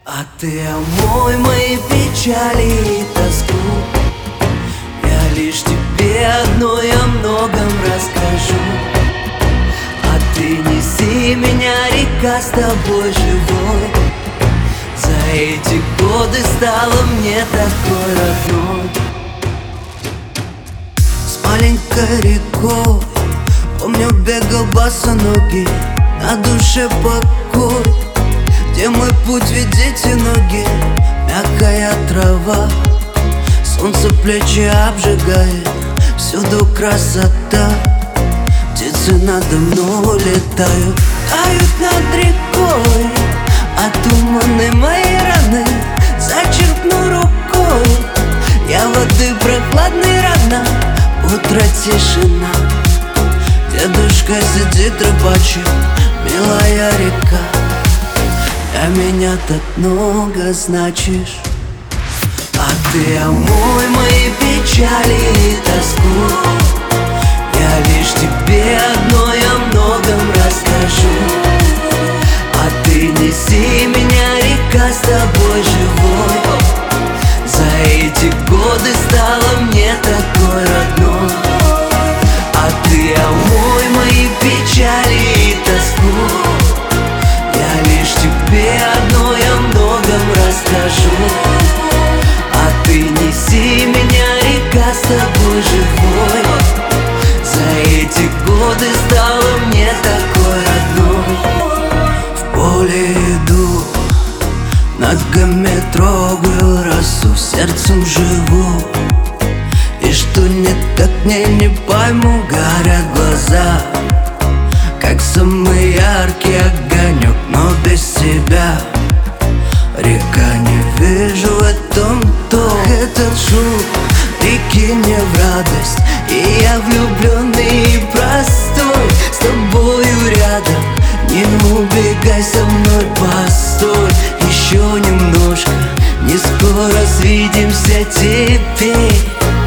А ты омой мои печали и тоску. Я лишь тебе одной о многом расскажу. А ты неси меня, река, с тобой живой. За эти годы стала мне такой родной. С маленькой рекой, помню, бегал босоногий, на душе покой. Где мой путь, ведите ноги, мягкая трава, солнце плечи обжигает, всюду красота. Птицы надо мной летают, тают над рекой, а туманы мои раны зачерпну рукой. Я воды прохладной рано, утро тишина. Дедушка сидит рыбачит, милая река. Для меня так много значишь. А ты омой мои печали и тоску. Я лишь тебе одной о многом расскажу. А ты неси меня, река, с тобой живой. За эти годы стала мне такой родной. А ты омой мои печали и тоску. Я лишь тебе одной о многом расскажу. А ты неси меня, река, с тобой живой. За эти годы стала мне такой родной. В поле иду, ногами трогаю росу, сердцем живу. И что не так, мне не пойму, горят глаза, как самый яркий огонек, но без тебя. Река, не вижу в этом то. Этот шум реки мне в радость, и я влюбленный и простой. С тобою рядом, не убегай со мной, постой. Еще немножко, не скоро свидимся теперь.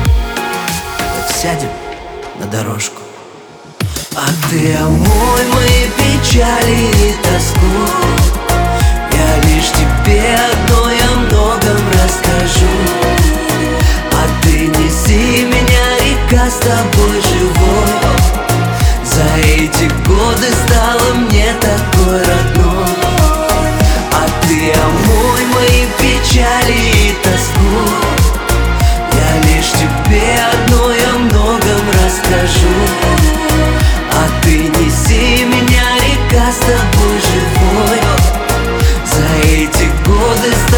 Так сядем на дорожку. А ты омой мои печали и тоску. Я лишь тебе одной о многом расскажу. А ты неси меня, река, с тобой живой. За эти годы стала мне такой родной. А ты омой мои печали и тоску. Я лишь тебе одной о многом расскажу. А ты неси меня, река, с тобой живой. За эти годы